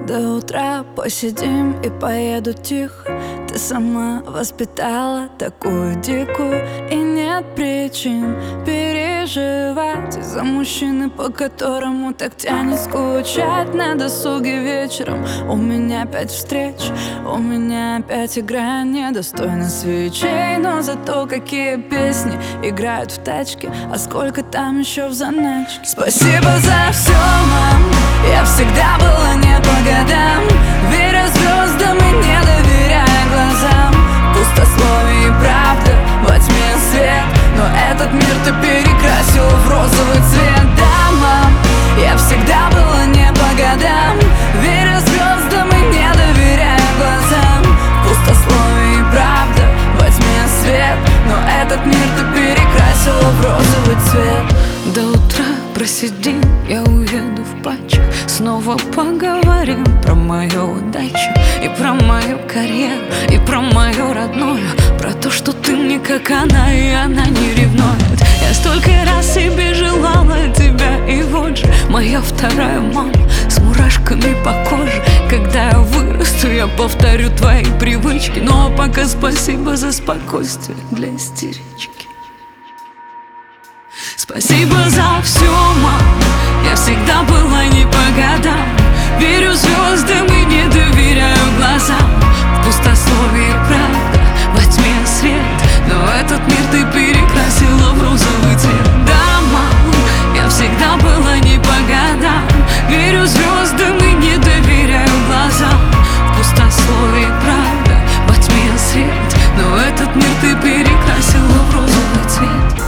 До утра посидим и поеду тихо. Ты сама воспитала такую дикую, и нет причин переживать из-за мужчины, по которому так тянет скучать на досуге вечером. У меня опять встреч, у меня опять игра недостойна свечей. Но зато какие песни играют в тачке, а сколько там еще в заначке. Спасибо за все, мам, я всегда была не по годам, веря звездам и не доверяя глазам. Пустословие и правда, во тьме свет, но этот мир ты перекрасила в розовый цвет. Да, мам, я всегда была не по годам, веря звездам и не доверяя глазам. Пустословие и правда, во тьме свет, но этот мир ты перекрасила в розовый цвет. До утра просидим, я уеду в плаче. Снова поговорим про мою удачу и про мою карьеру, и про мою родную, про то, что ты мне как она, и она не ревнует. Я столько раз себе желала тебя, и вот же моя вторая мама с мурашками по коже. Когда я вырасту, я повторю твои привычки. Ну а пока спасибо за спокойствие для истерички. Спасибо за все, мам, я всегда была не по годам, верю звездам и не доверяю глазам. В пустословии правда, во тьме свет, но этот мир ты перекрасила в розовый цвет. Да, мам, я всегда была не по годам, верю звездам и не доверяю глазам. В пустословии правда, во тьме свет, но этот мир ты перекрасила в розовый цвет.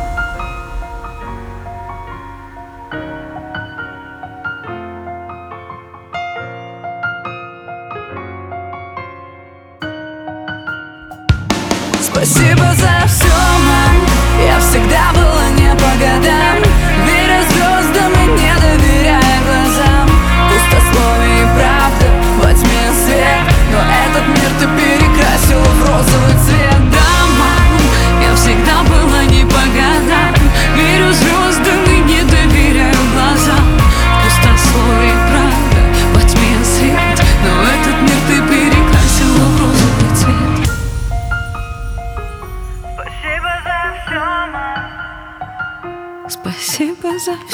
Спасибо за все, мам, я всегда была не по годам, веря звездам и не доверяя глазам. Пустословие и правда, во тьме свет, но этот мир ты перекрасила в розовый цвет. Да, мам, я всегда была не по годам, верю звездам и не доверяю глазам. Пустословие и правда, во тьме свет, но этот мир ты перекрасила в розовый цвет. Спасибо за